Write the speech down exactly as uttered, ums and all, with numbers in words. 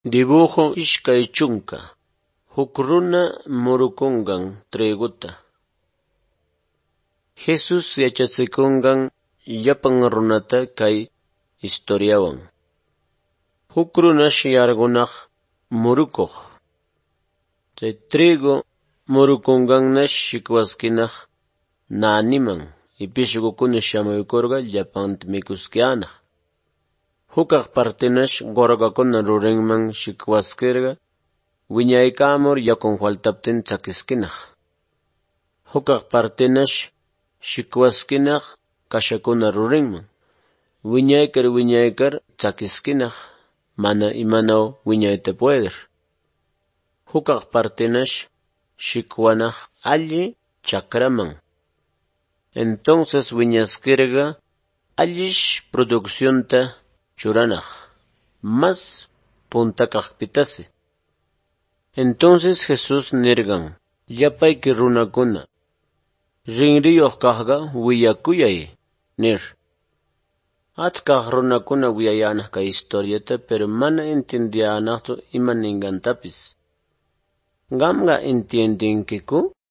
Dibujo ishkay chunka. Huk runa murukungan triguta. Jesus yachatsikungan llapan runata kay historiawan. Huk runash yargunaq murukuq. Chay trigo murukungannash shikwaskinaq naniman ipishqukuna shamuykurqa llapanta mikusqianaq. Hukaq partinash gorgakuna rurinman shikwaskirqa wiñaykamur yakun faltaptin tsakiskinaq. Hukaq partinash shikwaskinaq kashakuna rurinman. Wiñaykar wiñaykar tsakiskinaq mana imanaw wiñayta puedir. Hukaq partinash shikwanaq alli chakraman. Entonces wiñaskirqa allish produccionta churanaq, mas puntakaqpitasi. Entonces Jesus nirgan, llapayki runakuna, rinriyuq kaqqa wiyakuyay, nir. Achkaq runakuna wiyayanaq kay historiata, pero mana entendiyanaqchu ima ninkantapis. Qamqa entiendinkiku?